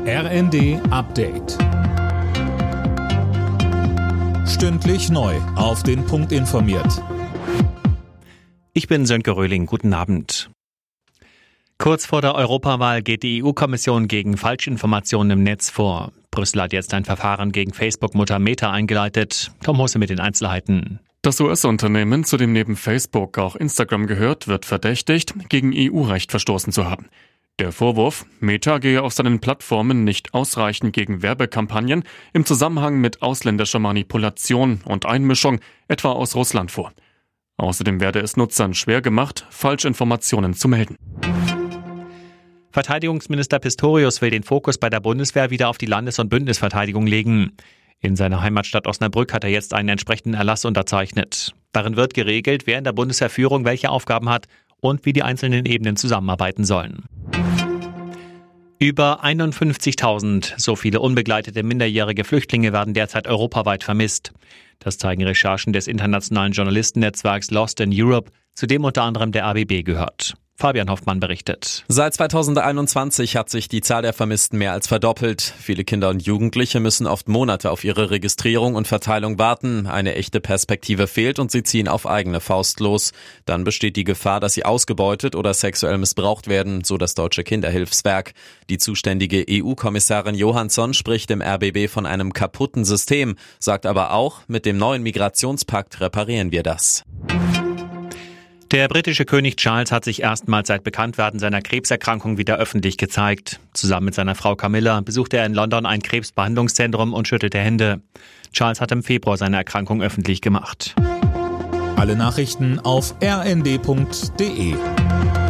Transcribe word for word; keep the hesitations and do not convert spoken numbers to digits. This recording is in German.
R N D Update. Stündlich neu auf den Punkt informiert. Ich bin Sönke Röhling. Guten Abend. Kurz vor der Europawahl geht die E U-Kommission gegen Falschinformationen im Netz vor. Brüssel hat jetzt ein Verfahren gegen Facebook-Mutter Meta eingeleitet. Tom Husse mit den Einzelheiten. Das U S-Unternehmen, zu dem neben Facebook auch Instagram gehört, wird verdächtigt, gegen E U-Recht verstoßen zu haben. Der Vorwurf, Meta gehe auf seinen Plattformen nicht ausreichend gegen Werbekampagnen im Zusammenhang mit ausländischer Manipulation und Einmischung, etwa aus Russland, vor. Außerdem werde es Nutzern schwer gemacht, Falschinformationen zu melden. Verteidigungsminister Pistorius will den Fokus bei der Bundeswehr wieder auf die Landes- und Bündnisverteidigung legen. In seiner Heimatstadt Osnabrück hat er jetzt einen entsprechenden Erlass unterzeichnet. Darin wird geregelt, wer in der Bundeswehrführung welche Aufgaben hat und wie die einzelnen Ebenen zusammenarbeiten sollen. Über einundfünfzigtausend, so viele unbegleitete minderjährige Flüchtlinge werden derzeit europaweit vermisst. Das zeigen Recherchen des internationalen Journalistennetzwerks Lost in Europe, zu dem unter anderem der A B B gehört. Fabian Hoffmann berichtet. Seit zweitausendeinundzwanzig hat sich die Zahl der Vermissten mehr als verdoppelt. Viele Kinder und Jugendliche müssen oft Monate auf ihre Registrierung und Verteilung warten. Eine echte Perspektive fehlt und sie ziehen auf eigene Faust los. Dann besteht die Gefahr, dass sie ausgebeutet oder sexuell missbraucht werden, so das Deutsche Kinderhilfswerk. Die zuständige E U-Kommissarin Johansson spricht im R B B von einem kaputten System, sagt aber auch, mit dem neuen Migrationspakt reparieren wir das. Der britische König Charles hat sich erstmals seit Bekanntwerden seiner Krebserkrankung wieder öffentlich gezeigt. Zusammen mit seiner Frau Camilla besuchte er in London ein Krebsbehandlungszentrum und schüttelte Hände. Charles hat im Februar seine Erkrankung öffentlich gemacht. Alle Nachrichten auf r n d punkt d e.